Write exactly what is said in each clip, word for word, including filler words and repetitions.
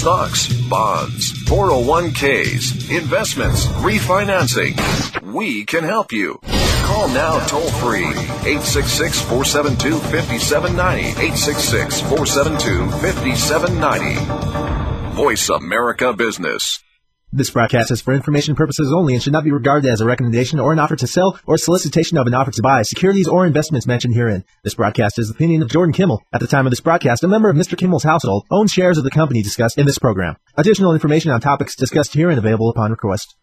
stocks, bonds, four oh one k's, investments, refinancing. We can help you. Call now toll free, eight six six, four seven two, five seven nine zero, eight six six, four seven two, five seven nine zero. Voice America Business. This broadcast is for information purposes only and should not be regarded as a recommendation or an offer to sell or solicitation of an offer to buy securities or investments mentioned herein. This broadcast is the opinion of Jordan Kimmel. At the time of this broadcast, a member of Mister Kimmel's household owns shares of the company discussed in this program. Additional information on topics discussed herein available upon request.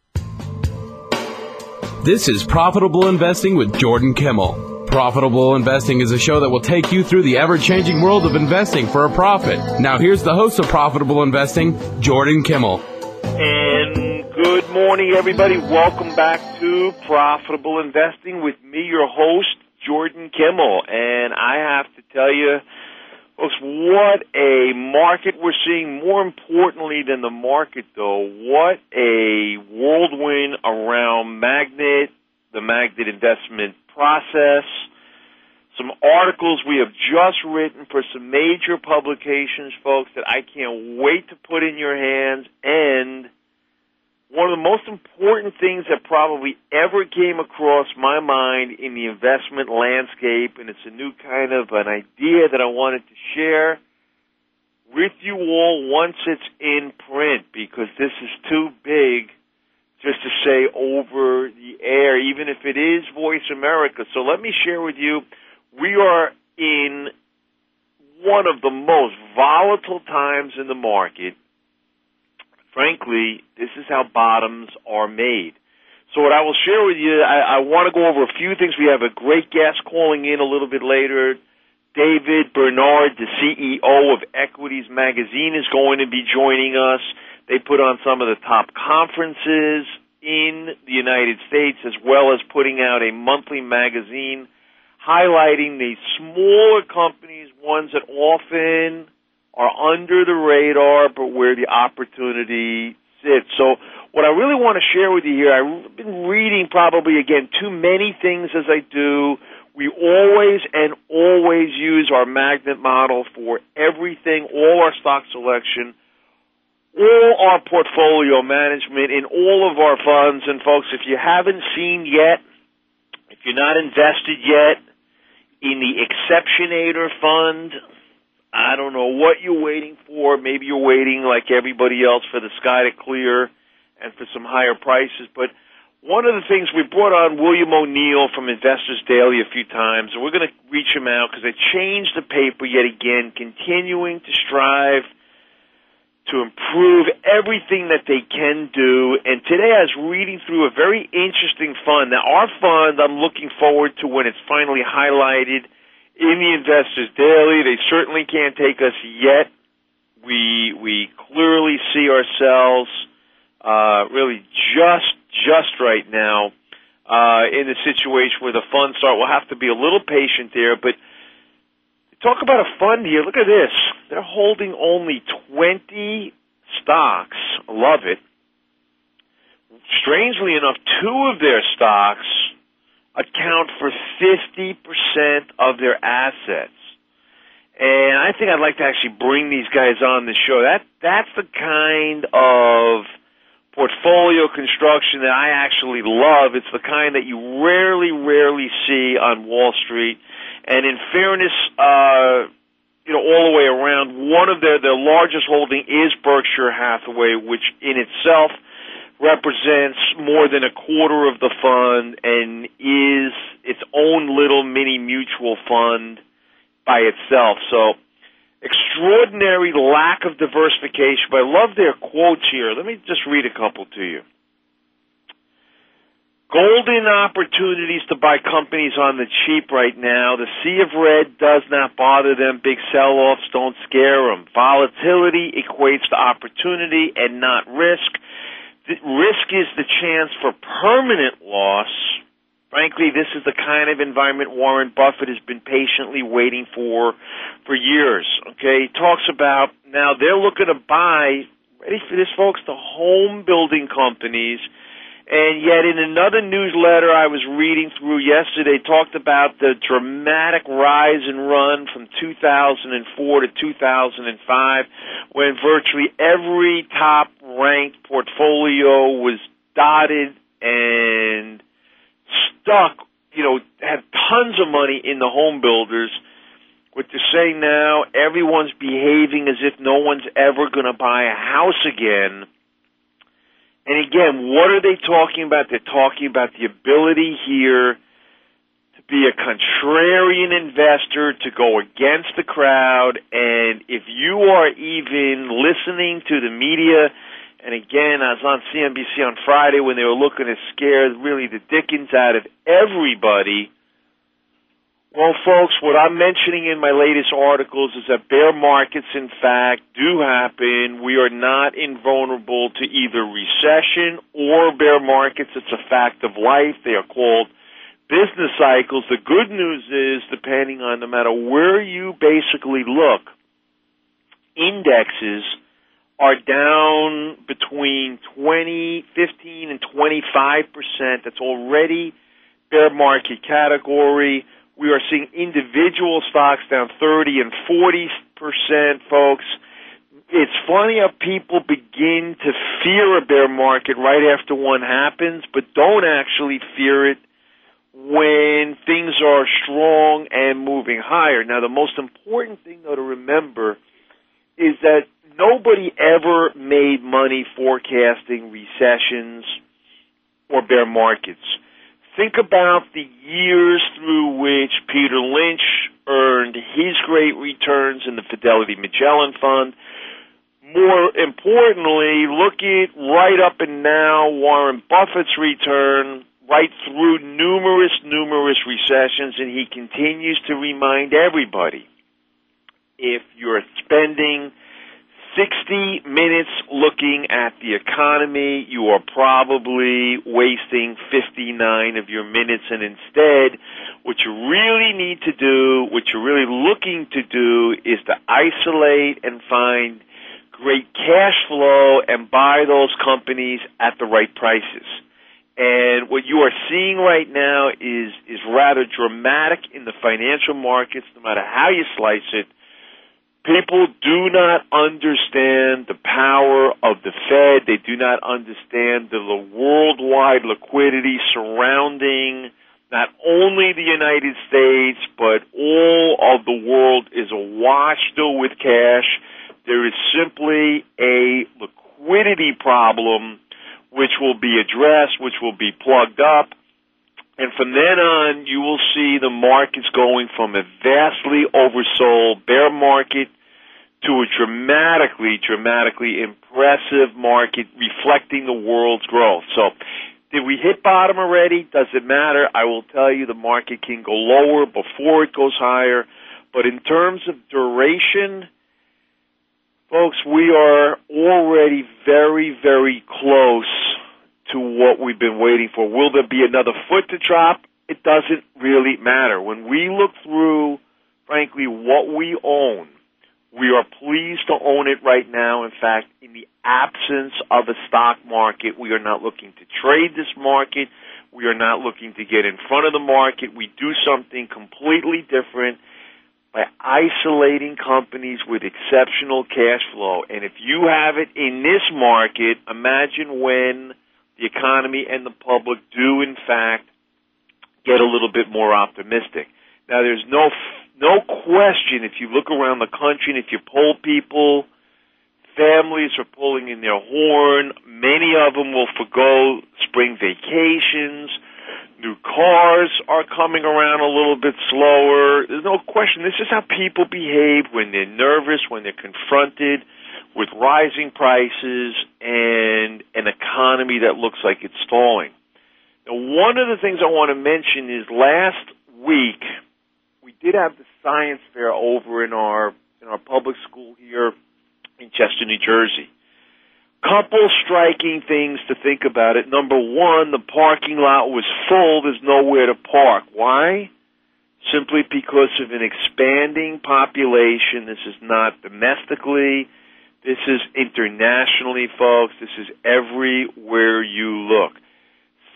This is Profitable Investing with Jordan Kimmel. Profitable Investing is a show that will take you through the ever-changing world of investing for a profit. Now here's the host of Profitable Investing, Jordan Kimmel. And good morning, everybody. Welcome back to Profitable Investing with me, your host, Jordan Kimmel. And I have to tell you, folks, what a market we're seeing. More importantly than the market, though, what a whirlwind around Magnet, the Magnet investment process. Some articles we have just written for some major publications, folks, that I can't wait to put in your hands. And one of the most important things that probably ever came across my mind in the investment landscape, and it's a new kind of an idea that I wanted to share with you all once it's in print, because this is too big just to say over the air, even if it is Voice America. So let me share with you. We are in one of the most volatile times in the market. Frankly, this is how bottoms are made. So what I will share with you, I, I want to go over a few things. We have a great guest calling in a little bit later. David Bernard, the C E O of Equities Magazine, is going to be joining us. They put on some of the top conferences in the United States, as well as putting out a monthly magazine highlighting the smaller companies, ones that often are under the radar, but where the opportunity sits. So what I really want to share with you here, I've been reading probably, again, too many things as I do. We always and always use our Magnet model for everything, all our stock selection, all our portfolio management in all of our funds. And, folks, if you haven't seen yet, if you're not invested yet in the Exceptionator Fund, I don't know what you're waiting for. Maybe you're waiting, like everybody else, for the sky to clear and for some higher prices. But one of the things, we brought on William O'Neill from Investors Daily a few times, and we're going to reach him out because they changed the paper yet again, continuing to strive to improve everything that they can do. And today I was reading through a very interesting fund. Now, our fund, I'm looking forward to when it's finally highlighted in the Investors Daily. They certainly can't take us yet. We we clearly see ourselves uh, really just just right now uh, in the situation where the funds start. We'll have to be a little patient there, but talk about a fund here. Look at this. They're holding only twenty stocks. I love it. Strangely enough, two of their stocks account for fifty percent of their assets. And I think I'd like to actually bring these guys on the show. That That's the kind of portfolio construction that I actually love. It's the kind that you rarely, rarely see on Wall Street. And in fairness, uh, you know, all the way around, one of their, their largest holding is Berkshire Hathaway, which in itself represents more than a quarter of the fund and is its own little mini mutual fund by itself. So extraordinary lack of diversification. But I love their quotes here. Let me just read a couple to you. Golden opportunities to buy companies on the cheap right now. The sea of red does not bother them. Big sell-offs don't scare them. Volatility equates to opportunity and not risk. The risk is the chance for permanent loss. Frankly, this is the kind of environment Warren Buffett has been patiently waiting for for years. Okay, he talks about now they're looking to buy, ready for this, folks, the home building companies. And yet in another newsletter I was reading through yesterday talked about the dramatic rise and run from two thousand four to two thousand five when virtually every top-ranked portfolio was dotted and stuck, you know, had tons of money in the home builders. What they're saying now, everyone's behaving as if no one's ever going to buy a house again. And again, what are they talking about? They're talking about the ability here to be a contrarian investor, to go against the crowd. And if you are even listening to the media, and again, I was on C N B C on Friday when they were looking to scare really the dickens out of everybody. Well, folks, what I'm mentioning in my latest articles is that bear markets, in fact, do happen. We are not invulnerable to either recession or bear markets. It's a fact of life. They are called business cycles. The good news is, depending on no matter where you basically look, indexes are down between twenty, fifteen, and twenty-five percent. That's already bear market category. We are seeing individual stocks down thirty and forty percent, folks. It's funny how people begin to fear a bear market right after one happens, but don't actually fear it when things are strong and moving higher. Now, the most important thing, though, to remember is that nobody ever made money forecasting recessions or bear markets. Think about the years through which Peter Lynch earned his great returns in the Fidelity Magellan Fund. More importantly, look at right up and now Warren Buffett's return right through numerous, numerous recessions, and he continues to remind everybody, if you're spending sixty minutes looking at the economy, you are probably wasting fifty-nine of your minutes, and instead, what you really need to do, what you're really looking to do, is to isolate and find great cash flow and buy those companies at the right prices. And what you are seeing right now is, is rather dramatic in the financial markets, no matter how you slice it. People do not understand the power of the Fed. They do not understand the worldwide liquidity surrounding not only the United States, but all of the world is awash still with cash. There is simply a liquidity problem which will be addressed, which will be plugged up. And from then on, you will see the markets going from a vastly oversold bear market to a dramatically, dramatically impressive market reflecting the world's growth. So, did we hit bottom already? Does it matter? I will tell you the market can go lower before it goes higher. But in terms of duration, folks, we are already very, very close to what we've been waiting for. Will there be another foot to drop? It doesn't really matter. When we look through, frankly, what we own, we are pleased to own it right now. In fact, in the absence of a stock market, we are not looking to trade this market. We are not looking to get in front of the market. We do something completely different by isolating companies with exceptional cash flow. And if you have it in this market, imagine when the economy and the public do, in fact, get a little bit more optimistic. Now, there's no no question, if you look around the country and if you poll people, families are pulling in their horn. Many of them will forgo spring vacations. New cars are coming around a little bit slower. There's no question. This is how people behave when they're nervous, when they're confronted with rising prices and an economy that looks like it's stalling. Now, one of the things I want to mention is last week we did have the science fair over in our in our public school here in Chester, New Jersey. Couple striking things to think about it. Number one, the parking lot was full. There's nowhere to park. Why? Simply because of an expanding population. This is not domestically. This is internationally, folks. This is everywhere you look.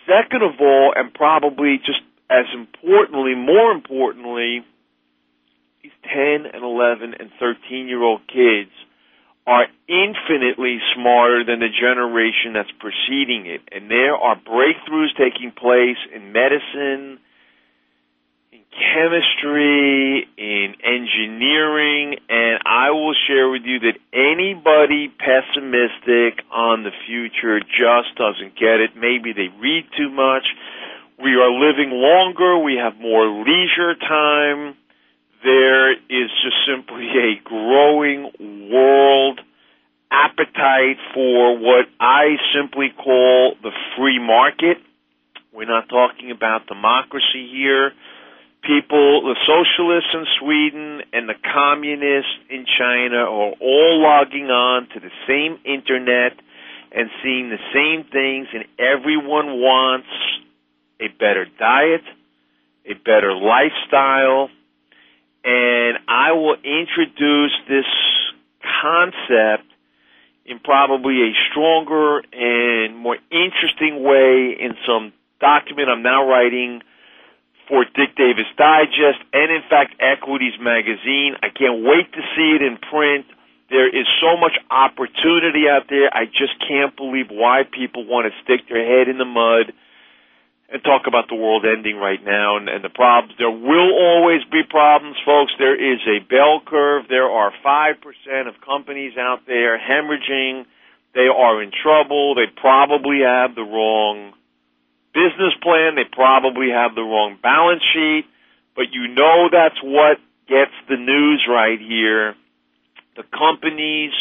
Second of all, and probably just as importantly, more importantly, these ten and eleven and thirteen-year-old kids are infinitely smarter than the generation that's preceding it. And there are breakthroughs taking place in medicine, in chemistry, in engineering, and I will share with you that anybody pessimistic on the future just doesn't get it. Maybe they read too much. We are living longer. We have more leisure time. There is just simply a growing world appetite for what I simply call the free market. We're not talking about democracy here. People, the socialists in Sweden and the communists in China are all logging on to the same internet and seeing the same things, and everyone wants a better diet, a better lifestyle. And I will introduce this concept in probably a stronger and more interesting way in some document I'm now writing for Dick Davis Digest and, in fact, Equities Magazine. I can't wait to see it in print. There is so much opportunity out there. I just can't believe why people want to stick their head in the mud and talk about the world ending right now and, and the problems. There will always be problems, folks. There is a bell curve. There are five percent of companies out there hemorrhaging. They are in trouble. They probably have the wrong business plan. They probably have the wrong balance sheet. But you know that's what gets the news right here. The companies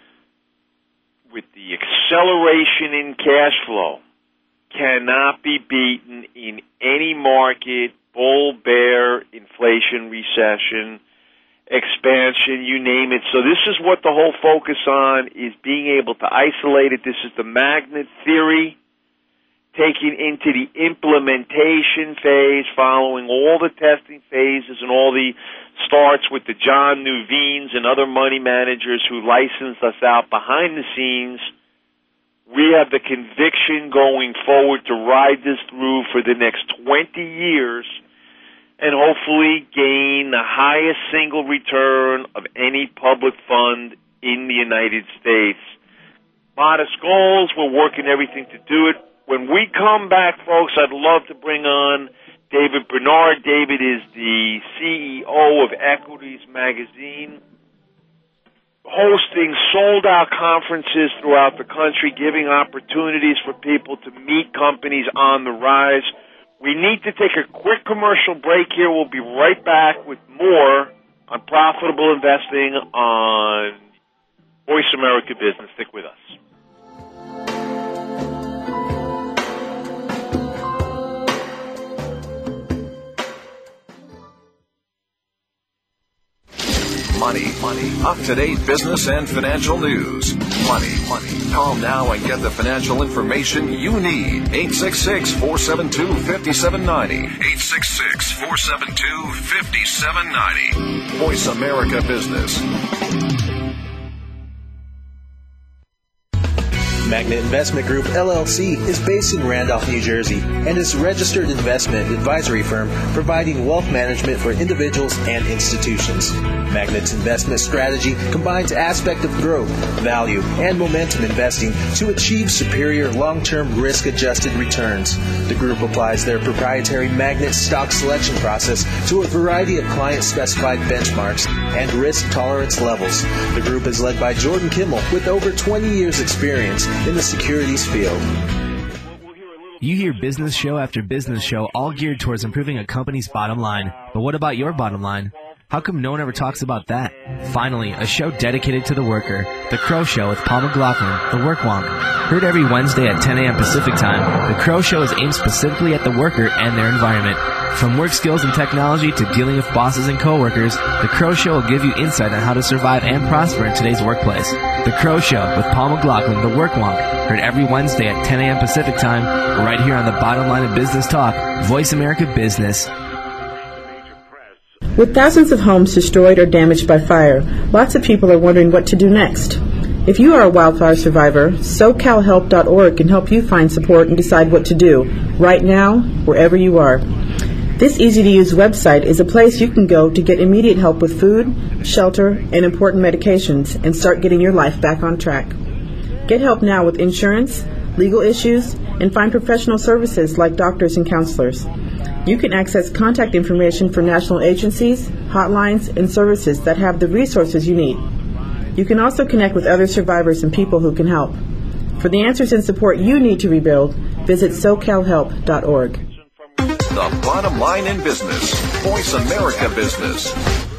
with the acceleration in cash flow cannot be beaten in any market, bull, bear, inflation, recession, expansion, you name it. So this is what the whole focus on is, being able to isolate it. This is the magnet theory, taking into the implementation phase, following all the testing phases and all the starts with the John Nuvines and other money managers who licensed us out behind the scenes. We have the conviction going forward to ride this through for the next twenty years and hopefully gain the highest single return of any public fund in the United States. Modest goals, we're working everything to do it. When we come back, folks, I'd love to bring on David Bernard. David is the C E O of Equities Magazine, hosting sold-out conferences throughout the country, giving opportunities for people to meet companies on the rise. We need to take a quick commercial break here. We'll be right back with more on profitable investing on Voice America Business. Stick with us. Money, money, up-to-date business and financial news. Money, money. Call now and get the financial information you need. eight six six, four seven two, five seven nine zero. eight six six, four seven two, five seven nine zero. Voice America Business. Magnet Investment Group, L L C, is based in Randolph, New Jersey, and is a registered investment advisory firm providing wealth management for individuals and institutions. Magnet's investment strategy combines aspects of growth, value, and momentum investing to achieve superior long-term risk-adjusted returns. The group applies their proprietary Magnet stock selection process to a variety of client-specified benchmarks and risk tolerance levels. The group is led by Jordan Kimmel with over twenty years experience in the securities field. You hear business show after business show all geared towards improving a company's bottom line. But what about your bottom line? How come no one ever talks about that? Finally, a show dedicated to the worker, The Crow Show with Paul McLaughlin, The Work Wonk. Heard every Wednesday at ten a.m. Pacific Time, The Crow Show is aimed specifically at the worker and their environment. From work skills and technology to dealing with bosses and coworkers, The Crow Show will give you insight on how to survive and prosper in today's workplace. The Crow Show with Paul McLaughlin, The Work Wonk. Heard every Wednesday at ten a.m. Pacific Time, right here on the bottom line of business talk, Voice America Business. With thousands of homes destroyed or damaged by fire, lots of people are wondering what to do next. If you are a wildfire survivor, so cal help dot org can help you find support and decide what to do, right now, wherever you are. This easy-to-use website is a place you can go to get immediate help with food, shelter, and important medications and start getting your life back on track. Get help now with insurance, legal issues, and find professional services like doctors and counselors. You can access contact information for national agencies, hotlines, and services that have the resources you need. You can also connect with other survivors and people who can help. For the answers and support you need to rebuild, visit so cal help dot org. The bottom line in business. Voice America Business.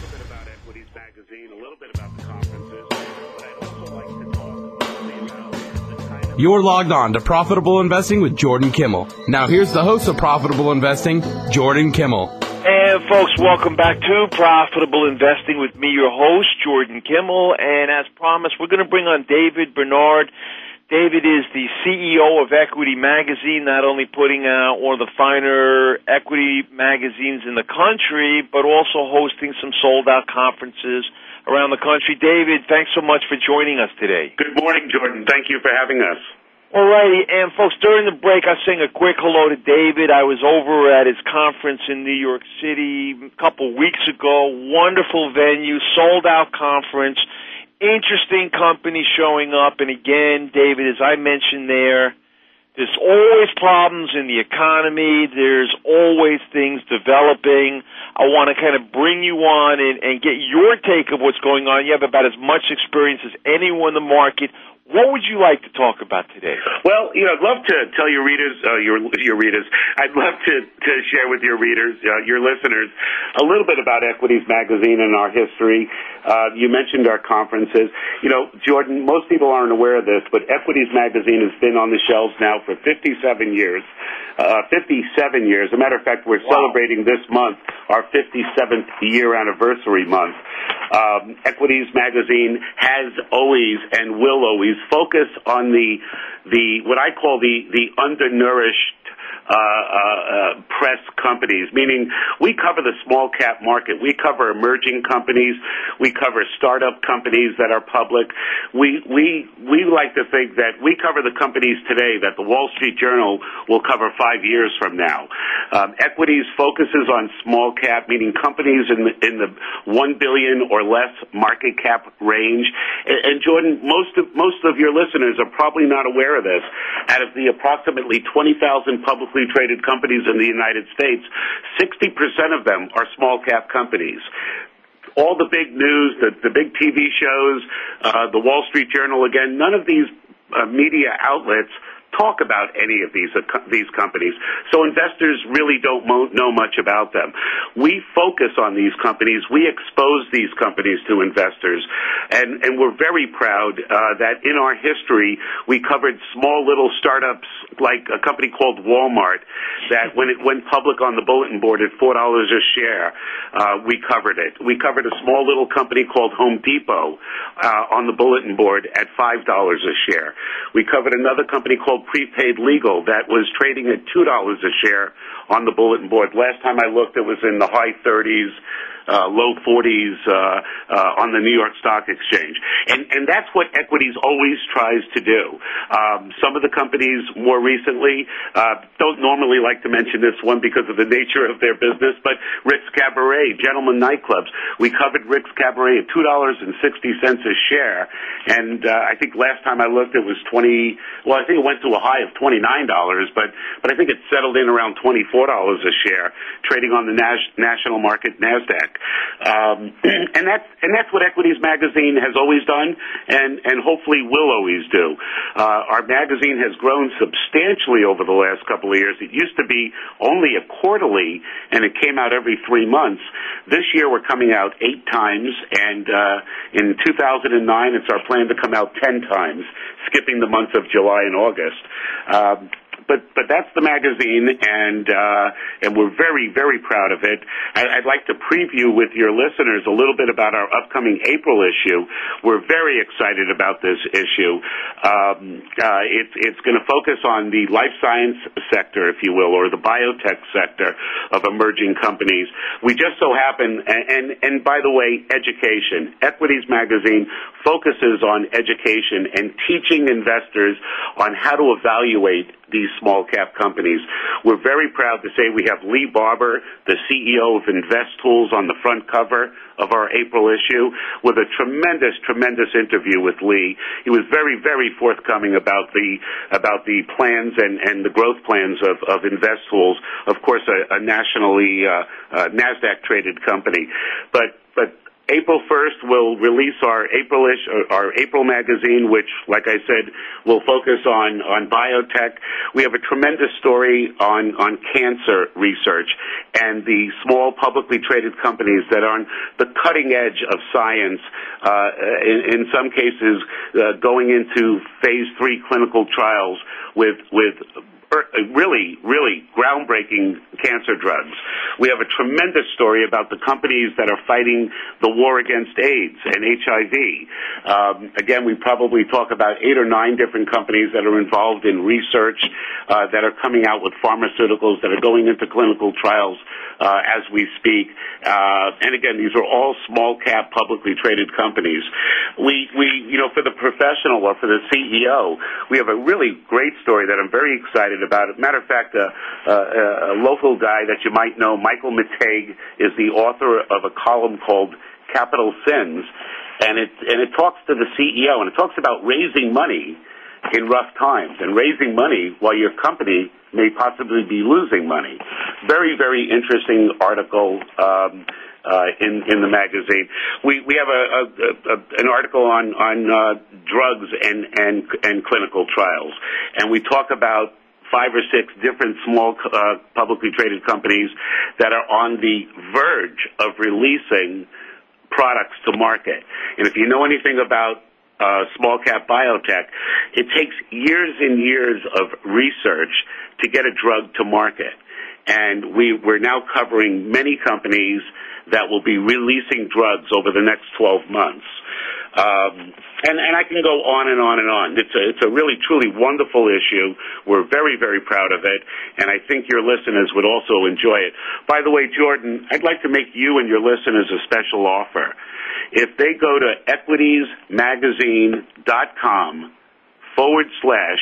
You're logged on to Profitable Investing with Jordan Kimmel. Now here's the host of Profitable Investing, Jordan Kimmel. And folks, welcome back to Profitable Investing with me, your host, Jordan Kimmel. And as promised, we're going to bring on David Bernard. David is the C E O of Equity Magazine, not only putting out one of the finer equity magazines in the country, but also hosting some sold-out conferences around the country. David, thanks so much for joining us today. Good morning, Jordan. Thank you for having us. All righty, and folks, during the break, I was saying a quick hello to David. I was over at his conference in New York City a couple weeks ago. Wonderful venue, sold-out conference, interesting companies showing up. And again, David, as I mentioned there, there's always problems in the economy. There's always things developing. I want to kind of bring you on and, and get your take of what's going on. You have about as much experience as anyone in the market. What would you like to talk about today? Well, you know, I'd love to tell your readers, uh, your your readers, I'd love to, to share with your readers, uh, your listeners, a little bit about Equities Magazine and our history. Uh, you mentioned our conferences. You know, Jordan, most people aren't aware of this, but Equities Magazine has been on the shelves now for fifty-seven years. Uh, fifty-seven years. As a matter of fact, we're wow. celebrating this month our fifty-seventh year anniversary month. Um, Equities Magazine has always and will always focus on the the what I call the the undernourished Uh, uh, uh, press companies, meaning we cover the small cap market. We cover emerging companies. We cover startup companies that are public. We we we like to think that we cover the companies today that the Wall Street Journal will cover five years from now. Um, Equities focuses on small cap, meaning companies in the, in the one billion or less market cap range. And, and Jordan, most of most of your listeners are probably not aware of this. Out of the approximately twenty thousand public traded companies in the United States, sixty percent of them are small cap companies. All the big news, the, the big T V shows, uh, the Wall Street Journal, again, none of these uh, media outlets talk about any of these uh, co- these companies. So investors really don't mo- know much about them. We focus on these companies. We expose these companies to investors. And, and we're very proud uh, that in our history, we covered small little startups like a company called Walmart that when it went public on the bulletin board at four dollars a share, uh, we covered it. We covered a small little company called Home Depot uh, on the bulletin board at five dollars a share. We covered another company called Prepaid Legal that was trading at two dollars a share on the bulletin board. Last time I looked, it was in the high thirties, uh, low forties uh, uh, on the New York Stock Exchange. And, and that's what Equities always tries to do. Um, some of the companies more recently uh, don't normally like to mention this one because of the nature of their business, but Rick's Cabaret, Gentlemen Nightclubs. We covered Rick's Cabaret at two dollars and sixty cents a share. And uh, I think last time I looked, it was twenty. Well, I think it went to a high of twenty-nine dollars, but but I think it settled in around twenty-four dollars a share, trading on the Nas- national market NASDAQ. Um, and that's and that's what Equities Magazine has always done, and and hopefully will always do. Uh, our magazine has grown substantially over the last couple of years. It used to be only a quarterly, and it came out every three months. This year, we're coming out eight times, and uh, in two thousand nine, it's our plan to come out ten times, skipping the months of July and August. Um, but but that's the magazine, and uh, and we're very very proud of it. I, I'd like to preview with your listeners a little bit about our upcoming April issue. We're very excited about this issue. Um, uh, it's it's going to focus on the life science sector, if you will, or the biotech sector of emerging companies. We just so happen, and and, and by the way, education. Equities Magazine focuses on education and teaching investors on how to evaluate these small cap companies. We're very proud to say we have Lee Barber, the C E O of InvestTools, on the front cover of our April issue with a tremendous, tremendous interview with Lee. He was very, very forthcoming about the about the plans and, and the growth plans of, of InvestTools, of course, a, a nationally uh, uh, NASDAQ traded company. But but April first, we'll release our April-ish, our April magazine, which, like I said, will focus on, on biotech. We have a tremendous story on, on cancer research and the small publicly traded companies that are on the cutting edge of science, uh, in, in some cases uh, going into phase three clinical trials with, with really, really groundbreaking cancer drugs. We have a tremendous story about the companies that are fighting the war against AIDS and H I V. Um, again, we probably talk about eight or nine different companies that are involved in research, uh, that are coming out with pharmaceuticals that are going into clinical trials uh, as we speak. Uh, and again, these are all small cap publicly traded companies. We, we, you know, for the professional or for the C E O, we have a really great story that I'm very excited about. As a matter of fact, a, a, a local guy that you might know, Michael Mateg, is the author of a column called Capital Sins, and it and it talks to the C E O, and it talks about raising money in rough times and raising money while your company may possibly be losing money. Very, very interesting article um, uh, in in the magazine. We we have a, a, a an article on on uh, drugs and and and clinical trials, and we talk about five or six different small uh, publicly traded companies that are on the verge of releasing products to market. And if you know anything about uh, small cap biotech, it takes years and years of research to get a drug to market. And we, we're now covering many companies that will be releasing drugs over the next twelve months. Um, and, and I can go on and on and on. It's a, it's a really, truly wonderful issue. We're very, very proud of it, and I think your listeners would also enjoy it. By the way, Jordan, I'd like to make you and your listeners a special offer. If they go to equitiesmagazine.com forward slash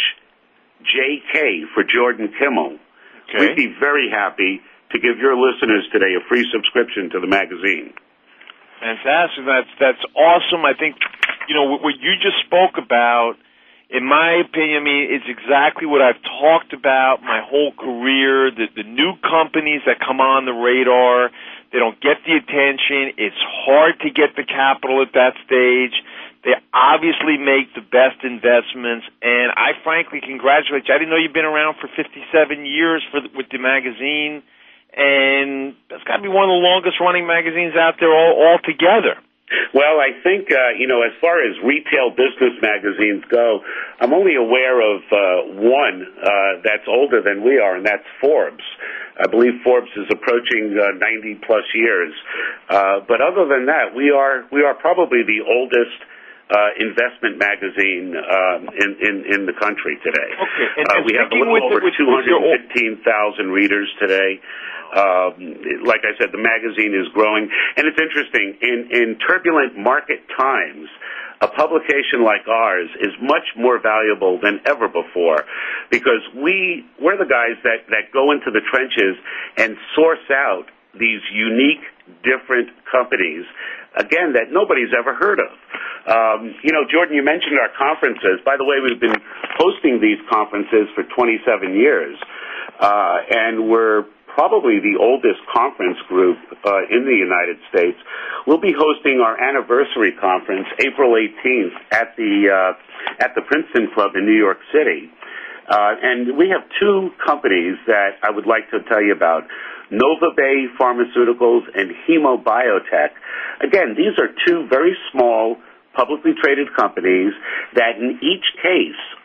JK for Jordan Kimmel, okay, we'd be very happy to give your listeners today a free subscription to the magazine. Fantastic. That's that's awesome. I think, you know, what you just spoke about, in my opinion, I mean, it's exactly what I've talked about my whole career. The, the new companies that come on the radar, they don't get the attention. It's hard to get the capital at that stage. They obviously make the best investments, and I frankly congratulate you. I didn't know you've been around for fifty-seven years for the, with the magazine. And that's got to be one of the longest-running magazines out there all, all together. Well, I think, uh, you know, as far as retail business magazines go, I'm only aware of uh, one uh, that's older than we are, and that's Forbes. I believe Forbes is approaching uh, ninety-plus years. Uh, but other than that, we are we are probably the oldest Uh, investment magazine um, in, in in the country today. Okay, and, uh, and we have a little over two hundred fifteen thousand readers today. Um, like I said, the magazine is growing, and it's interesting. In in turbulent market times, a publication like ours is much more valuable than ever before, because we we're the guys that that go into the trenches and source out these unique, different companies, again, that nobody's ever heard of. Um, you know, Jordan, you mentioned our conferences. By the way, we've been hosting these conferences for twenty-seven years, uh, and we're probably the oldest conference group uh, in the United States. We'll be hosting our anniversary conference April eighteenth at the uh, at the Princeton Club in New York City. Uh, and we have two companies that I would like to tell you about, Nova Bay Pharmaceuticals and Hemo Biotech. Again, these are two very small, publicly traded companies that in each case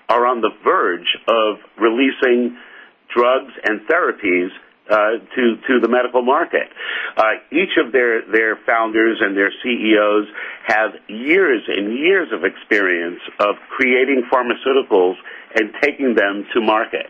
are on the verge of releasing drugs and therapies uh, to to the medical market. Uh, each of their, their founders and their C E Os have years and years of experience of creating pharmaceuticals and taking them to market.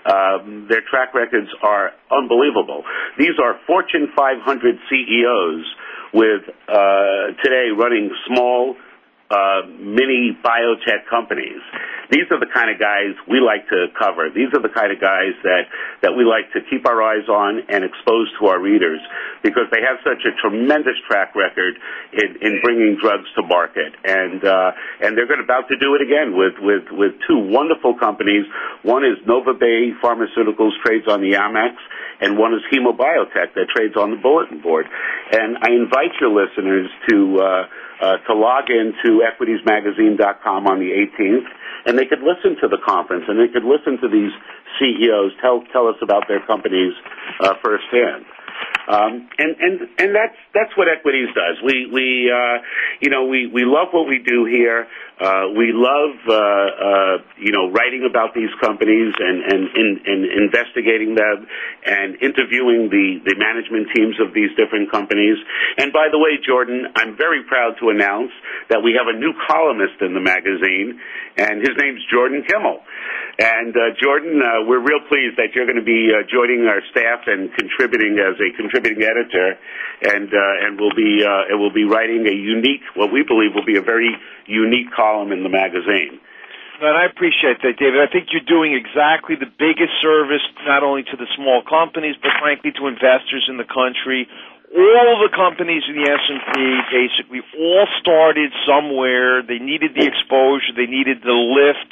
Um, their track records are unbelievable. These are Fortune five hundred C E Os with uh, today running small Uh, mini biotech companies. These are the kind of guys we like to cover. These are the kind of guys that, that we like to keep our eyes on and expose to our readers because they have such a tremendous track record in, in bringing drugs to market. And uh, and they're going to about to do it again with, with, with two wonderful companies. One is Nova Bay Pharmaceuticals, trades on the Amex, and one is Hemobiotech that trades on the bulletin board. And I invite your listeners to uh, uh, to log into equities magazine dot com on the eighteenth, and they could listen to the conference, and they could listen to these C E Os tell tell us about their companies uh, firsthand. Um, and, and, and that's, that's what Equities does. We, we, uh, you know, we, we love what we do here. Uh, we love, uh, uh, you know, writing about these companies and, and, and, and investigating them and interviewing the, the management teams of these different companies. And by the way, Jordan, I'm very proud to announce that we have a new columnist in the magazine, and his name's Jordan Kimmel. And, uh, Jordan, uh, we're real pleased that you're going to be uh, joining our staff and contributing as a contributing editor, and uh, and will be uh, and will be writing a unique, what we believe will be a very unique column in the magazine. And I appreciate that, David. I think you're doing exactly the biggest service, not only to the small companies, but frankly to investors in the country. All the companies in the S and P basically all started somewhere. They needed the exposure. They needed the lift.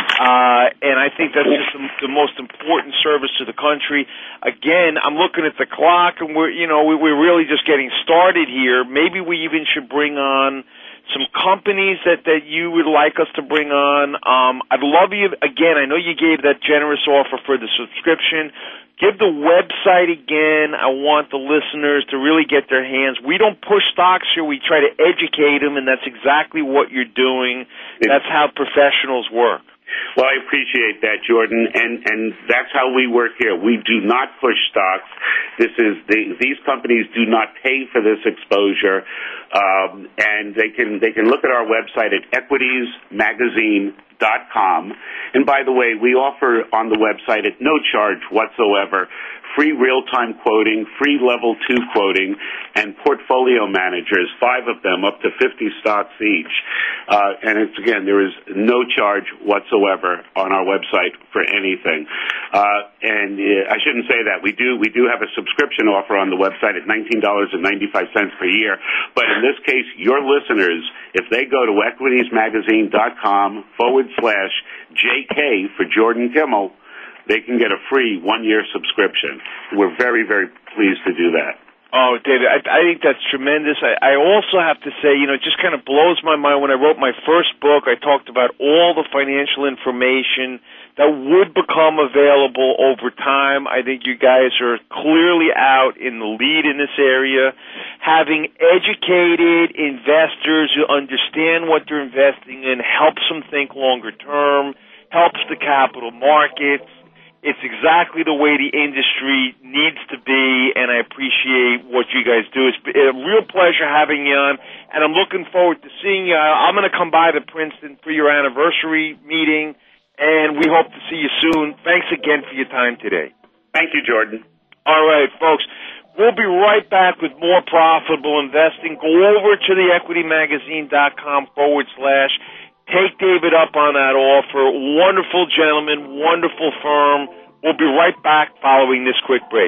Uh, and I think that's just the, the most important service to the country. Again, I'm looking at the clock, and we're, you know, we, we're really just getting started here. Maybe we even should bring on some companies that, that you would like us to bring on. Um, I'd love you, again, I know you gave that generous offer for the subscription. Give the website again. I want the listeners to really get their hands. We don't push stocks here. We try to educate them, and that's exactly what you're doing. That's how professionals work. Well, I appreciate that, Jordan, and, and that's how we work here. We do not push stocks. This is the, these companies do not pay for this exposure, um, and they can they can look at our website at equities magazine dot com. And by the way, we offer on the website at no charge whatsoever free real-time quoting, free level two quoting, and portfolio managers, five of them, up to fifty stocks each. Uh, and it's, again, there is no charge whatsoever on our website for anything. Uh, and uh, I shouldn't say that. We do we do have a subscription offer on the website at nineteen dollars and ninety-five cents per year. But in this case, your listeners, if they go to equities magazine dot com forward slash J K for Jordan Kimmel, they can get a free one-year subscription. We're very, very pleased to do that. Oh, David, I, I think that's tremendous. I, I also have to say, you know, it just kind of blows my mind. When I wrote my first book, I talked about all the financial information that would become available over time. I think you guys are clearly out in the lead in this area. Having educated investors who understand what they're investing in helps them think longer term, helps the capital markets. It's exactly the way the industry needs to be, and I appreciate what you guys do. It's a real pleasure having you on, and I'm looking forward to seeing you. I'm going to come by to Princeton for your anniversary meeting, and we hope to see you soon. Thanks again for your time today. Thank you, Jordan. All right, folks. We'll be right back with more profitable investing. Go over to the equity magazine dot com forward slash. Take David up on that offer. Wonderful gentleman, wonderful firm. We'll be right back following this quick break.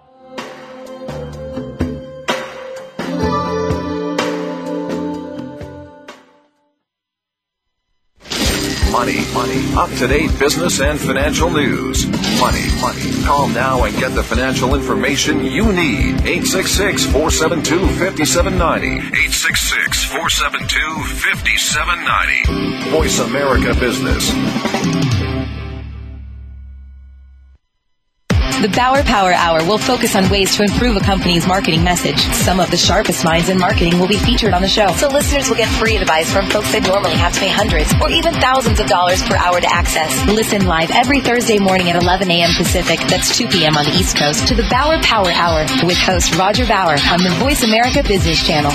Money, money, up-to-date business and financial news. Money, money. Call now and get the financial information you need. eight six six, four seven two, five seven nine zero. eight six six, four seven two, five seven nine zero. Voice America Business. The Bauer Power Hour will focus on ways to improve a company's marketing message. Some of the sharpest minds in marketing will be featured on the show, so listeners will get free advice from folks that normally have to pay hundreds or even thousands of dollars per hour to access. Listen live every Thursday morning at eleven a.m. Pacific, that's two p.m. on the East Coast, to the Bauer Power Hour with host Roger Bauer on the Voice America Business Channel.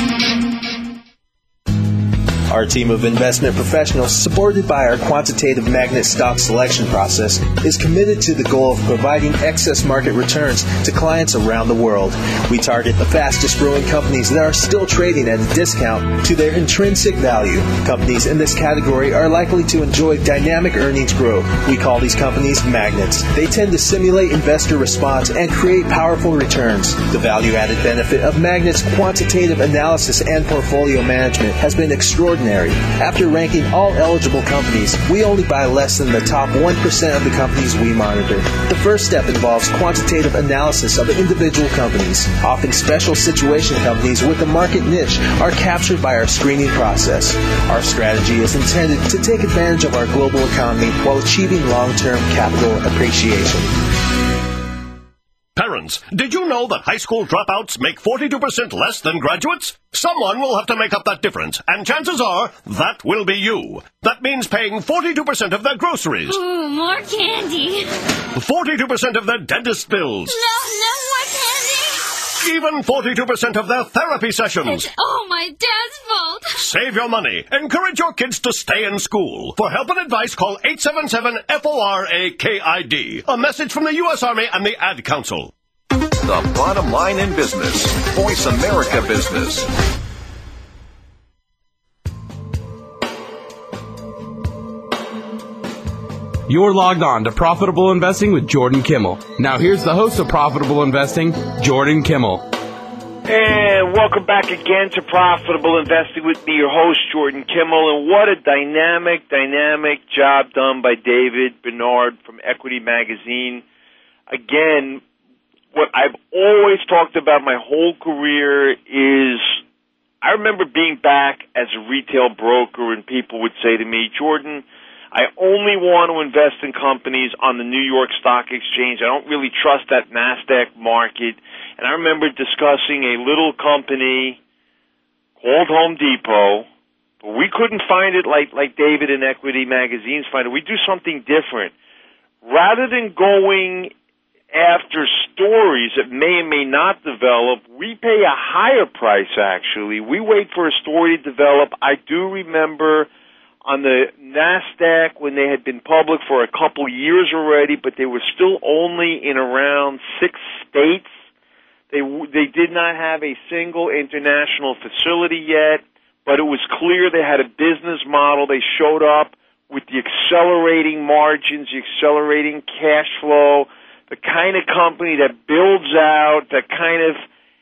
Our team of investment professionals, supported by our quantitative magnet stock selection process, is committed to the goal of providing excess market returns to clients around the world. We target the fastest growing companies that are still trading at a discount to their intrinsic value. Companies in this category are likely to enjoy dynamic earnings growth. We call these companies magnets. They tend to simulate investor response and create powerful returns. The value-added benefit of magnets quantitative analysis and portfolio management has been extraordinary. After ranking all eligible companies, we only buy less than the top one percent of the companies we monitor. The first step involves quantitative analysis of individual companies. Often special situation companies with a market niche are captured by our screening process. Our strategy is intended to take advantage of our global economy while achieving long-term capital appreciation. Parents, did you know that high school dropouts make forty-two percent less than graduates? Someone will have to make up that difference, and chances are that will be you. That means paying forty-two percent of their groceries. Ooh, more candy. forty-two percent of their dentist bills. No, no more candy. Even forty-two percent of their therapy sessions. It's all my dad's fault. Save your money. Encourage your kids to stay in school. For help and advice, call eight seven seven F O R A K I D. A message from the U S Army and the Ad Council. The bottom line in business. Voice America Business. You're logged on to Profitable Investing with Jordan Kimmel. Now here's the host of Profitable Investing, Jordan Kimmel. And welcome back again to Profitable Investing with me, your host, Jordan Kimmel. And what a dynamic, dynamic job done by David Bernard from Equity Magazine. Again, what I've always talked about my whole career is I remember being back as a retail broker and people would say to me, Jordan, I only want to invest in companies on the New York Stock Exchange. I don't really trust that NASDAQ market. And I remember discussing a little company called Home Depot, but we couldn't find it like, like David and Equity Magazines find it. We do something different. Rather than going after stories that may or may not develop, we pay a higher price, actually. We wait for a story to develop. I do remember on the NASDAQ when they had been public for a couple years already, but they were still only in around six states. They they did not have a single international facility yet, but it was clear they had a business model. They showed up with the accelerating margins, the accelerating cash flow, the kind of company that builds out, that kind of,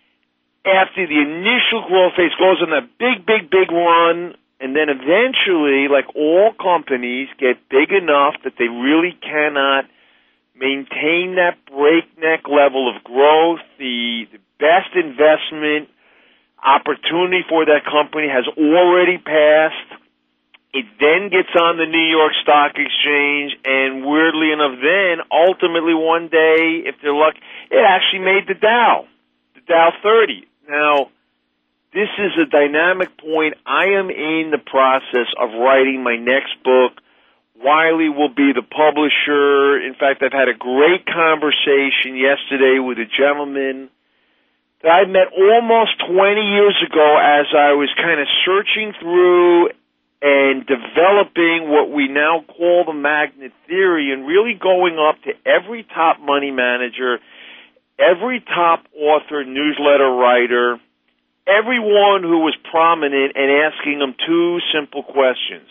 after the initial growth phase, goes on a big, big, big run, and then eventually, like all companies, get big enough that they really cannot maintain that breakneck level of growth. The, the best investment opportunity for that company has already passed. It then gets on the New York Stock Exchange, and weirdly enough then, ultimately one day, if they're lucky, it actually made the Dow, the Dow thirty. Now, this is a dynamic point. I am in the process of writing my next book. Wiley will be the publisher. In fact, I've had a great conversation yesterday with a gentleman that I met almost twenty years ago as I was kind of searching through and developing what we now call the magnet theory, and really going up to every top money manager, every top author, newsletter writer, everyone who was prominent, and asking them two simple questions.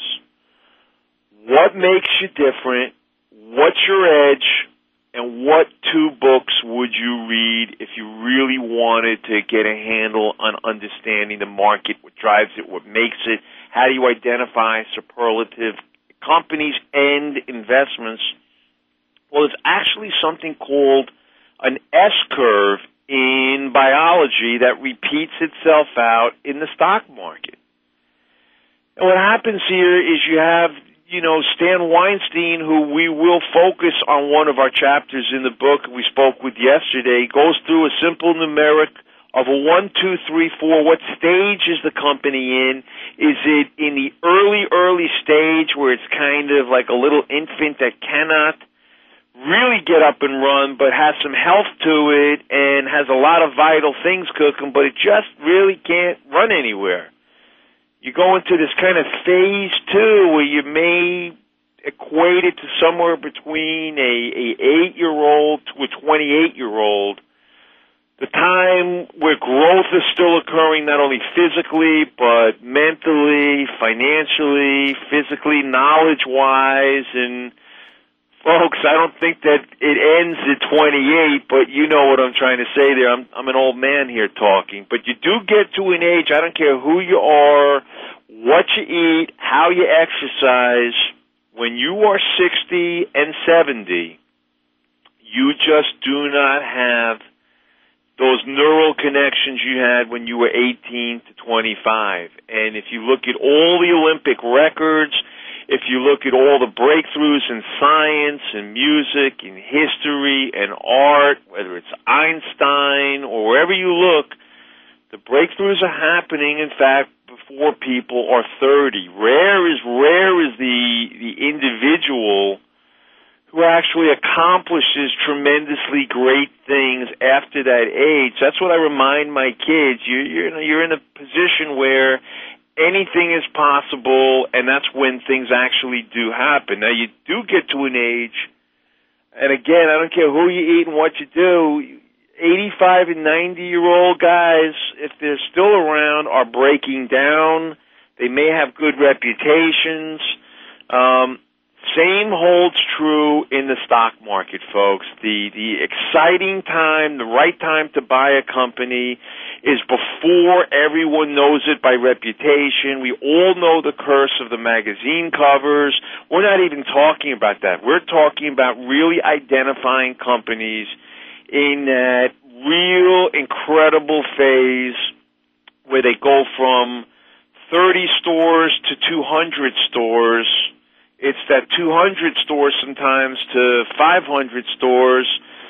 What makes you different? What's your edge? And what two books would you read if you really wanted to get a handle on understanding the market, what drives it, what makes it? How do you identify superlative companies and investments? Well, it's actually something called an S-curve in biology that repeats itself out in the stock market. And what happens here is you have, you know, Stan Weinstein, who we will focus on one of our chapters in the book we spoke with yesterday, goes through a simple numeric of a one, two, three, four. What stage is the company in? Is it in the early, early stage where it's kind of like a little infant that cannot really get up and run but has some health to it and has a lot of vital things cooking, but it just really can't run anywhere? You go into this kind of phase two where you may equate it to somewhere between a, a eight-year-old to a twenty-eight-year-old. The time where growth is still occurring not only physically, but mentally, financially, physically, knowledge-wise. And, folks, I don't think that it ends at twenty-eight, but you know what I'm trying to say there. I'm, I'm an old man here talking. But you do get to an age, I don't care who you are, what you eat, how you exercise. When you are sixty and seventy, you just do not have those neural connections you had when you were eighteen to twenty-five. And if you look at all the Olympic records, if you look at all the breakthroughs in science and music and history and art, whether it's Einstein or wherever you look, the breakthroughs are happening, in fact, before people are thirty. Rare is rare is the the individual who actually accomplishes tremendously great things after that age. That's what I remind my kids. You, you're, you're in a position where anything is possible, and that's when things actually do happen. Now, you do get to an age, and again, I don't care who you eat and what you do, eighty-five and ninety-year-old guys, if they're still around, are breaking down. They may have good reputations. Um, Same holds true in the stock market, folks. The the exciting time, the right time to buy a company is before everyone knows it by reputation. We all know the curse of the magazine covers. We're not even talking about that. We're talking about really identifying companies in that real incredible phase where they go from thirty stores to two hundred stores. It's that two hundred stores sometimes to five hundred stores,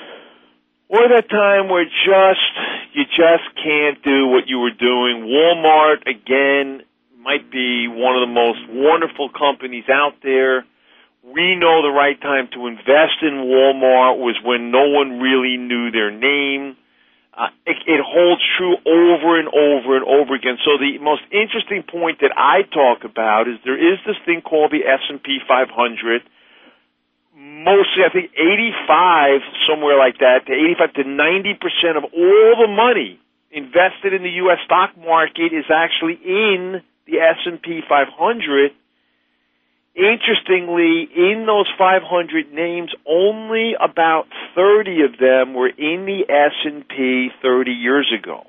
or that time where just you just can't do what you were doing. Walmart, again, might be one of the most wonderful companies out there. We know the right time to invest in Walmart was when no one really knew their name. Uh, it, it holds true over and over and over again. So the most interesting point that I talk about is there is this thing called the S and P five hundred. Mostly, I think eighty-five, somewhere like that, to eighty-five to ninety percent of all the money invested in the U S stock market is actually in the S and P five hundred. Interestingly, in those five hundred names, only about thirty of them were in the S and P thirty years ago.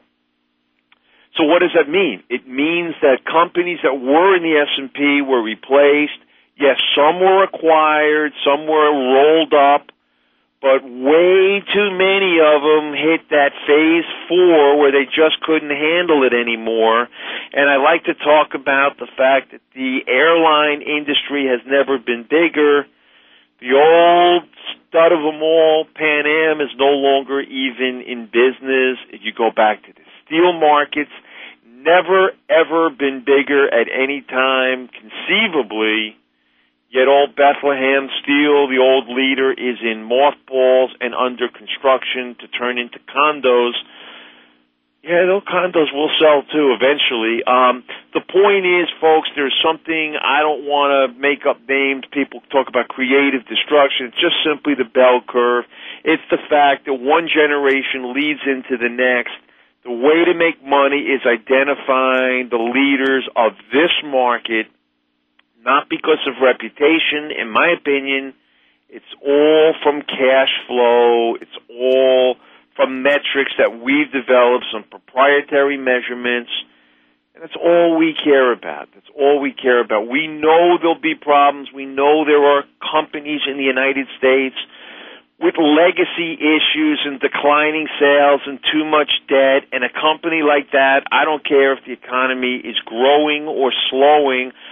So what does that mean? It means that companies that were in the S and P were replaced. Yes, some were acquired, some were rolled up, but way too many of them hit that phase four where they just couldn't handle it anymore. And I like to talk about the fact that the airline industry has never been bigger. The old stud of them all, Pan Am, is no longer even in business. If you go back to the steel markets, never, ever been bigger at any time, conceivably. Yet old Bethlehem Steel, the old leader, is in mothballs and under construction to turn into condos. Yeah, those condos will sell too eventually. Um, the point is, folks, there's something, I don't want to make up names. People talk about creative destruction. It's just simply the bell curve. It's the fact that one generation leads into the next. The way to make money is identifying the leaders of this market, not because of reputation. In my opinion, it's all from cash flow. It's all from metrics that we've developed, some proprietary measurements. And that's all we care about. That's all we care about. We know there'll be problems. We know there are companies in the United States with legacy issues and declining sales and too much debt. And a company like that, I don't care if the economy is growing or slowing,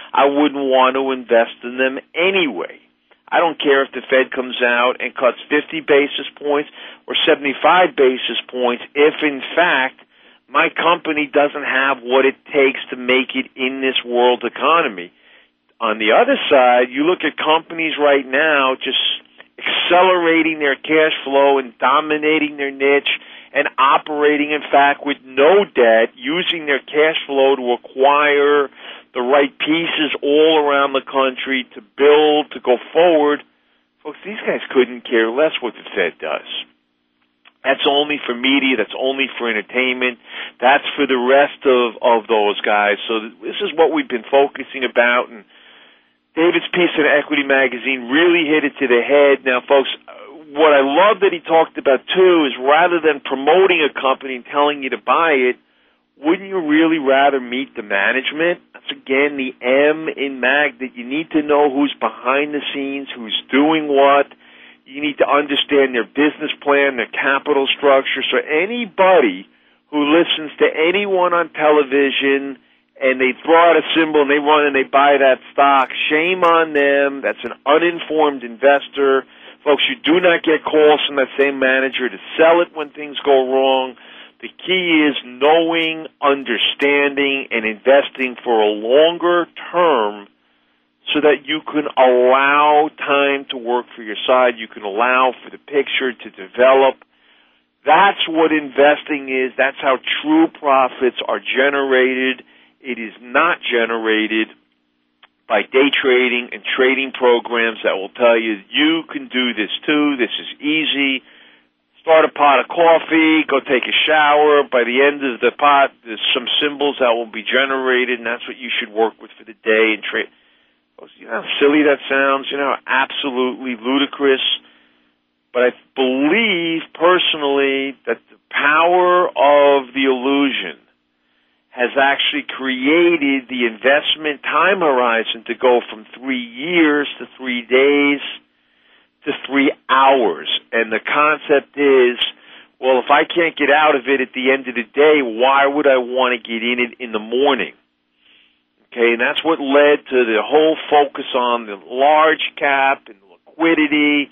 I wouldn't want to invest in them anyway. I don't care if the Fed comes out and cuts fifty basis points or seventy-five basis points if, in fact, my company doesn't have what it takes to make it in this world economy. On the other side, you look at companies right now just accelerating their cash flow and dominating their niche and operating, in fact, with no debt, using their cash flow to acquire the right pieces all around the country to build, to go forward. Folks, these guys couldn't care less what the Fed does. That's only for media. That's only for entertainment. That's for the rest of, of those guys. So this is what we've been focusing about. And David's piece in Equity Magazine really hit it to the head. Now, folks, what I love that he talked about, too, is rather than promoting a company and telling you to buy it, wouldn't you really rather meet the management? That's, again, the M in MAG, that you need to know who's behind the scenes, who's doing what. You need to understand their business plan, their capital structure. So anybody who listens to anyone on television and they throw out a symbol and they run and they buy that stock, shame on them. That's an uninformed investor. Folks, you do not get calls from that same manager to sell it when things go wrong. The key is knowing, understanding, and investing for a longer term so that you can allow time to work for your side. You can allow for the picture to develop. That's what investing is. That's how true profits are generated. It is not generated by day trading and trading programs that will tell you, you can do this too, this is easy. Start a pot of coffee, go take a shower. By the end of the pot, there's some symbols that will be generated, and that's what you should work with for the day and trade. You know how silly that sounds? You know, absolutely ludicrous. But I believe personally that the power of the illusion has actually created the investment time horizon to go from three years to three days to three hours. And the concept is, well, if I can't get out of it at the end of the day, why would I want to get in it in the morning? Okay, and that's what led to the whole focus on the large cap and liquidity.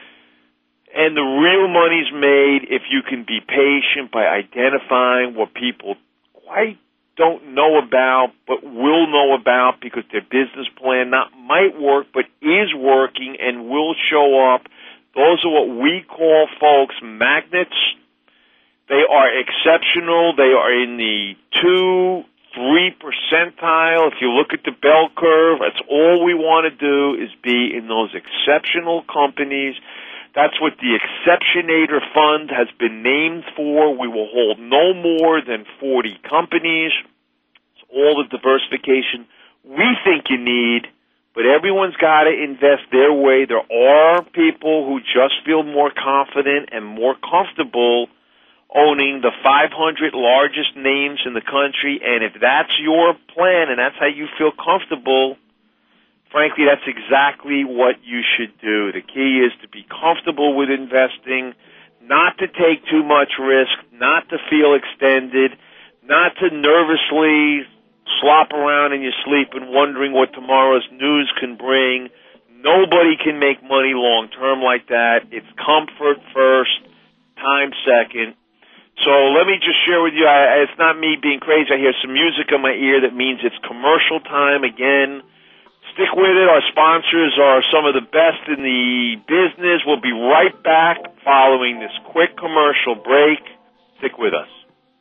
And the real money's made if you can be patient by identifying what people quite don't know about but will know about because their business plan not might work but is working and will show up. Those are what we call, folks, magnets. They are exceptional. They are in the two, three percentile. If you look at the bell curve, that's all we want to do is be in those exceptional companies. That's what the Exceptionator Fund has been named for. We will hold no more than forty companies. It's all the diversification we think you need, but everyone's got to invest their way. There are people who just feel more confident and more comfortable owning the five hundred largest names in the country, and if that's your plan and that's how you feel comfortable, frankly, that's exactly what you should do. The key is to be comfortable with investing, not to take too much risk, not to feel extended, not to nervously slop around in your sleep and wondering what tomorrow's news can bring. Nobody can make money long term like that. It's comfort first, time second. So let me just share with you, I, it's not me being crazy. I hear some music in my ear that means it's commercial time again. Stick with it. Our sponsors are some of the best in the business. We'll be right back following this quick commercial break. Stick with us.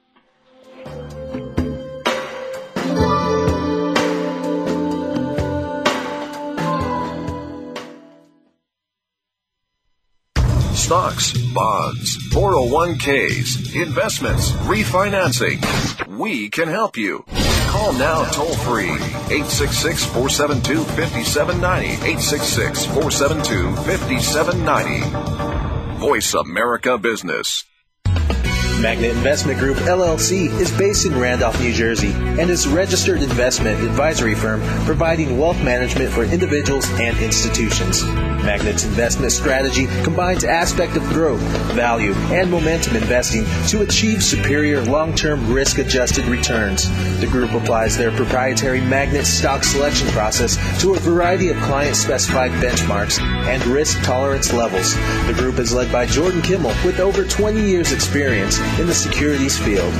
Stocks, bonds, four oh one k's, investments, refinancing. We can help you. Call now toll free, eight six six, four seven two, five seven nine zero, eight six six, four seven two, five seven nine zero. Voice America Business. Magnet Investment Group, L L C, is based in Randolph, New Jersey, and is a registered investment advisory firm providing wealth management for individuals and institutions. Magnet's investment strategy combines aspect of growth, value, and momentum investing to achieve superior long-term risk-adjusted returns. The group applies their proprietary Magnet stock selection process to a variety of client-specified benchmarks and risk tolerance levels. The group is led by Jordan Kimmel with over twenty years experience in the securities field.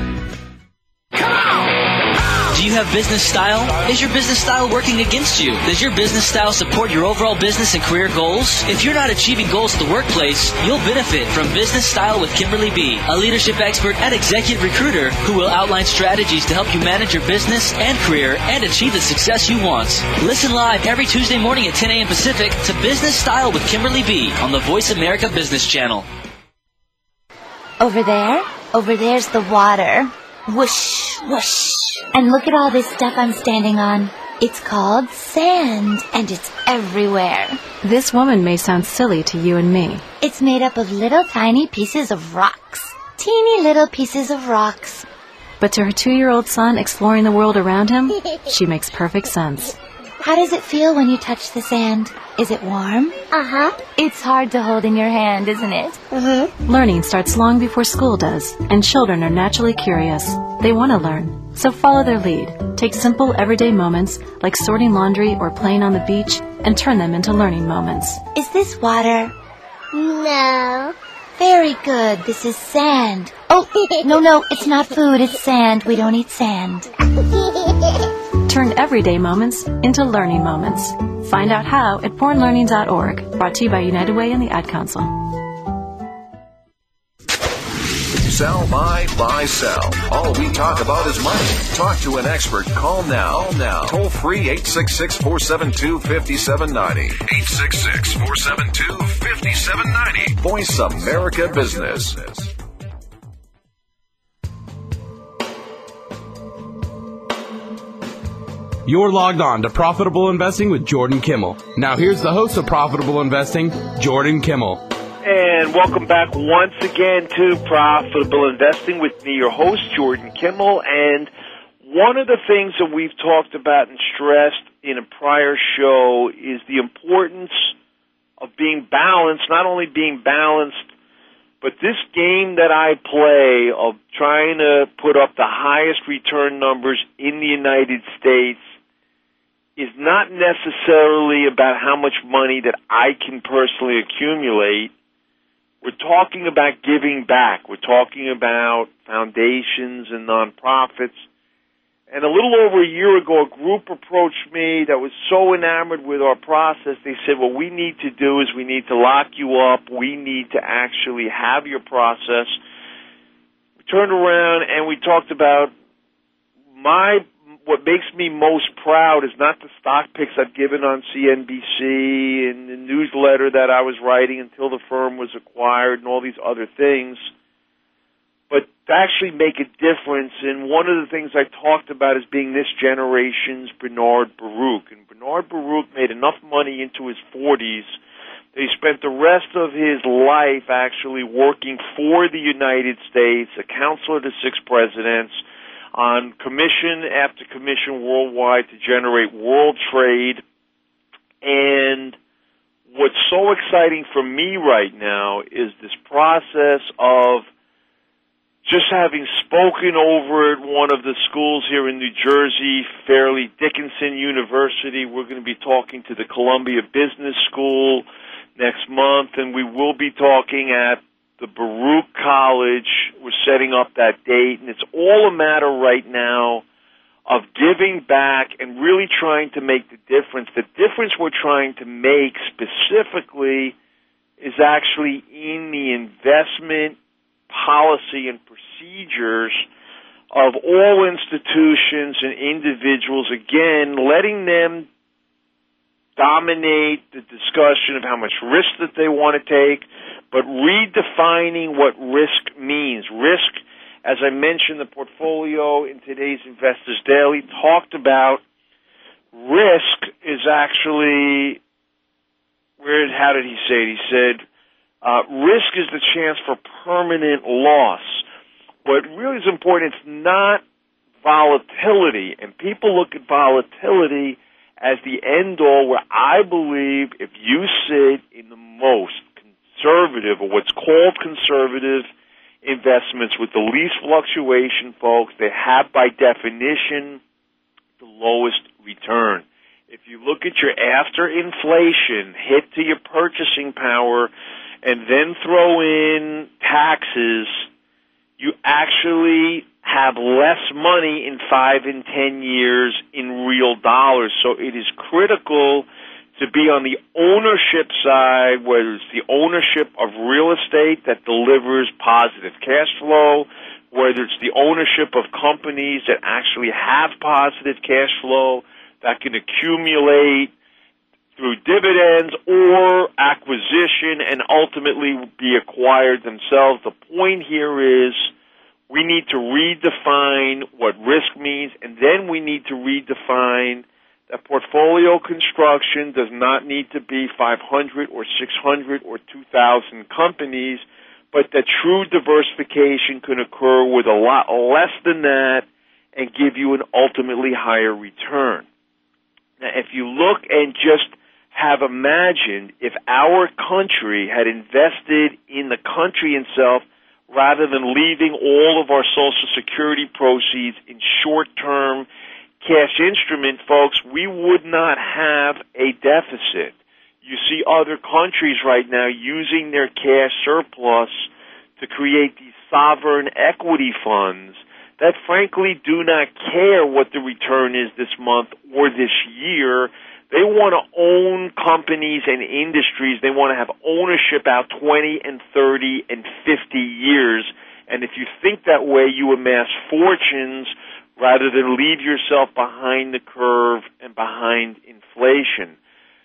Do you have business style? Is your business style working against you? Does your business style support your overall business and career goals? If you're not achieving goals at the workplace, you'll benefit from Business Style with Kimberly B., a leadership expert and executive recruiter who will outline strategies to help you manage your business and career and achieve the success you want. Listen live every Tuesday morning at ten a.m. Pacific to Business Style with Kimberly B. on the Voice America Business Channel. Over there, over there's the water. Whoosh, whoosh. And look at all this stuff I'm standing on. It's called sand, and it's everywhere. This woman may sound silly to you and me. It's made up of little tiny pieces of rocks. Teeny little pieces of rocks. But to her two-year-old son exploring the world around him, she makes perfect sense. How does it feel when you touch the sand? Is it warm? Uh-huh. It's hard to hold in your hand, isn't it? Mm-hmm. Learning starts long before school does, and children are naturally curious. They want to learn, so follow their lead. Take simple, everyday moments, like sorting laundry or playing on the beach, and turn them into learning moments. Is this water? No. Very good. This is sand. Oh, no, no, it's not food. It's sand. We don't eat sand. Turn everyday moments into learning moments. Find out how at born learning dot org. Brought to you by United Way and the Ad Council. Sell, buy, buy, sell. All we talk about is money. Talk to an expert. Call now. Call now. Toll free eight six six, four seven two, five seven nine zero. eight six six, four seven two, five seven nine zero. Voice America Business. You're logged on to Profitable Investing with Jordan Kimmel. Now here's the host of Profitable Investing, Jordan Kimmel. And welcome back once again to Profitable Investing with me, your host, Jordan Kimmel. And one of the things that we've talked about and stressed in a prior show is the importance of being balanced, not only being balanced, but this game that I play of trying to put up the highest return numbers in the United States is not necessarily about how much money that I can personally accumulate. We're talking about giving back. We're talking about foundations and nonprofits. And a little over a year ago, a group approached me that was so enamored with our process, they said, what we need to do is we need to lock you up. We need to actually have your process. We turned around and we talked about my what makes me most proud is not the stock picks I've given on C N B C and the newsletter that I was writing until the firm was acquired and all these other things, but to actually make a difference. And one of the things I talked about is being this generation's Bernard Baruch. And Bernard Baruch made enough money into his forties that he spent the rest of his life actually working for the United States, a counselor to six presidents, on commission after commission worldwide to generate world trade. And what's so exciting for me right now is this process of just having spoken over at one of the schools here in New Jersey, Fairleigh Dickinson University. We're going to be talking to the Columbia Business School next month, and we will be talking at the Baruch College. We're setting up that date, and it's all a matter right now of giving back and really trying to make the difference. The difference we're trying to make specifically is actually in the investment policy and procedures of all institutions and individuals, again, letting them dominate the discussion of how much risk that they want to take, but redefining what risk means. Risk, as I mentioned, the portfolio in today's Investors Daily talked about risk is actually, where, how did he say it? He said, uh, risk is the chance for permanent loss. What really is important, it's not volatility, and people look at volatility as the end-all, where I believe if you sit in the most conservative, or what's called conservative investments with the least fluctuation, folks, they have by definition the lowest return. If you look at your after inflation hit to your purchasing power and then throw in taxes, you actually have less money in five and ten years in real dollars. So it is critical to be on the ownership side, whether it's the ownership of real estate that delivers positive cash flow, whether it's the ownership of companies that actually have positive cash flow that can accumulate through dividends or acquisition and ultimately be acquired themselves. The point here is we need to redefine what risk means, and then we need to redefine that portfolio construction does not need to be five hundred or six hundred or two thousand companies, but that true diversification can occur with a lot less than that and give you an ultimately higher return. Now, if you look and just have imagined if our country had invested in the country itself rather than leaving all of our Social Security proceeds in short-term cash instrument, folks, we would not have a deficit. You see other countries right now using their cash surplus to create these sovereign equity funds that frankly do not care what the return is this month or this year. They want to own companies and industries. They want to have ownership out twenty and thirty and fifty years. And if you think that way, you amass fortunes rather than leave yourself behind the curve and behind inflation.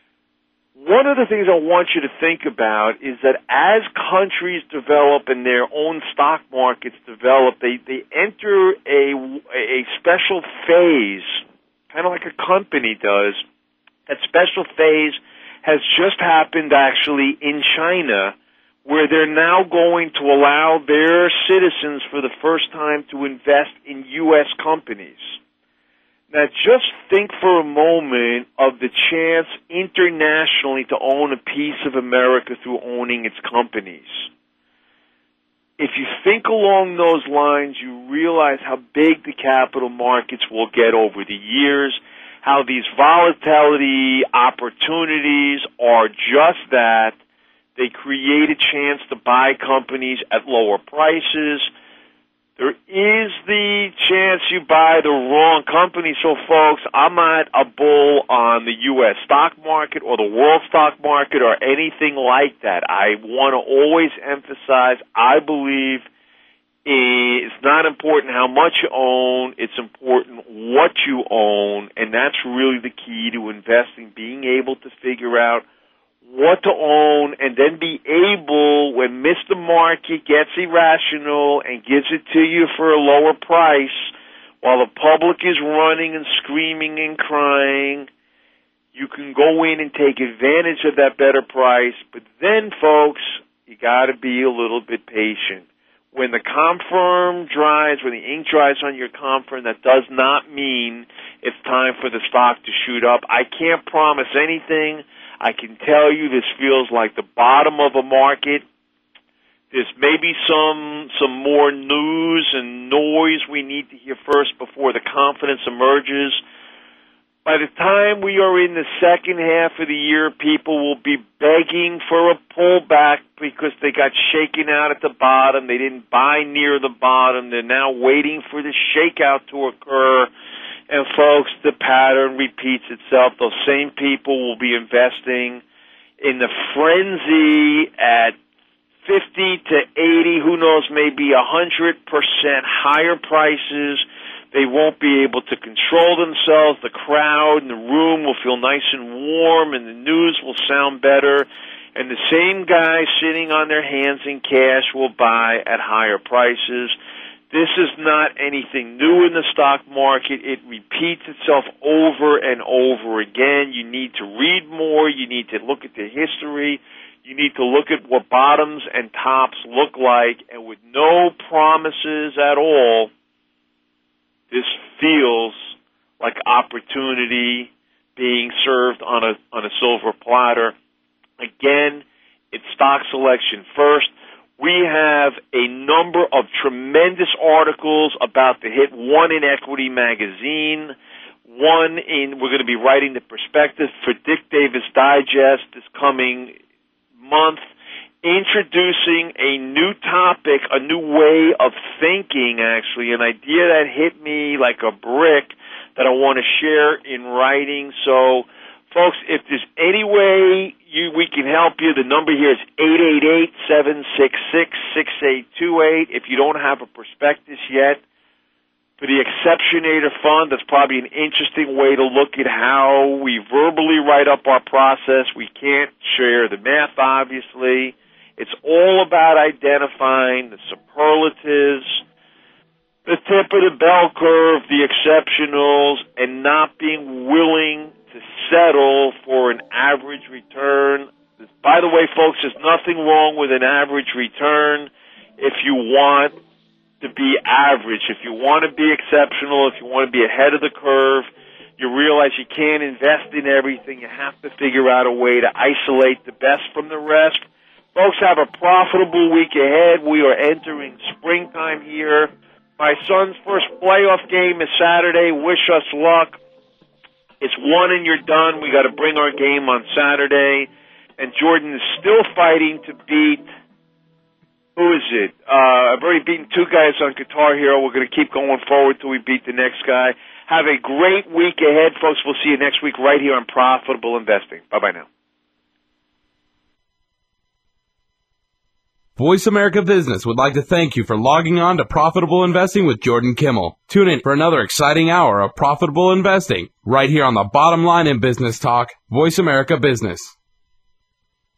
One of the things I want you to think about is that as countries develop and their own stock markets develop, they, they enter a, a special phase, kind of like a company does. That special phase has just happened actually in China, where they're now going to allow their citizens for the first time to invest in U S companies. Now, just think for a moment of the chance internationally to own a piece of America through owning its companies. If you think along those lines, you realize how big the capital markets will get over the years, how these volatility opportunities are just that. They create a chance to buy companies at lower prices. There is the chance you buy the wrong company. So, folks, I'm not a bull on the U S stock market or the world stock market or anything like that. I want to always emphasize, I believe it's not important how much you own. It's important what you own, and that's really the key to investing, being able to figure out what to own, and then be able, when Mister Market gets irrational and gives it to you for a lower price, while the public is running and screaming and crying, you can go in and take advantage of that better price. But then, folks, you got to be a little bit patient. When the comp firm dries, when the ink dries on your comp firm, that does not mean it's time for the stock to shoot up. I can't promise anything. I can tell you this feels like the bottom of a market. There's maybe some some more news and noise we need to hear first before the confidence emerges. By the time we are in the second half of the year, people will be begging for a pullback because they got shaken out at the bottom. They didn't buy near the bottom. They're now waiting for the shakeout to occur. And, folks, the pattern repeats itself. Those same people will be investing in the frenzy at fifty to eighty, who knows, maybe one hundred percent higher prices. They won't be able to control themselves. The crowd in the room will feel nice and warm, and the news will sound better. And the same guys sitting on their hands in cash will buy at higher prices. This is not anything new in the stock market. It repeats itself over and over again. You need to read more. You need to look at the history. You need to look at what bottoms and tops look like. And with no promises at all, this feels like opportunity being served on a on a silver platter. Again, it's stock selection first. We have a number of tremendous articles about the hit One in Equity magazine. One in, we're going to be writing the perspective for Dick Davis Digest this coming month, introducing a new topic, a new way of thinking, actually, an idea that hit me like a brick that I want to share in writing. So, folks, if there's any way you, we can help you, the number here is eight eight eight, seven six six, six eight two eight. If you don't have a prospectus yet, for the Exceptionator Fund, that's probably an interesting way to look at how we verbally write up our process. We can't share the math, obviously. It's all about identifying the superlatives, the tip of the bell curve, the exceptionals, and not being willing to settle for an average return. By the way, folks, there's nothing wrong with an average return if you want to be average. If you want to be exceptional, if you want to be ahead of the curve, you realize you can't invest in everything. You have to figure out a way to isolate the best from the rest. Folks, have a profitable week ahead. We are entering springtime here. My son's first playoff game is Saturday. Wish us luck. It's one and you're done. We got to bring our game on Saturday. And Jordan is still fighting to beat, who is it? Uh, I've already beaten two guys on Guitar Hero. We're going to keep going forward till we beat the next guy. Have a great week ahead, folks. We'll see you next week right here on Profitable Investing. Bye-bye now. Voice America Business would like to thank you for logging on to Profitable Investing with Jordan Kimmel. Tune in for another exciting hour of Profitable Investing right here on the Bottom Line in Business Talk, Voice America Business.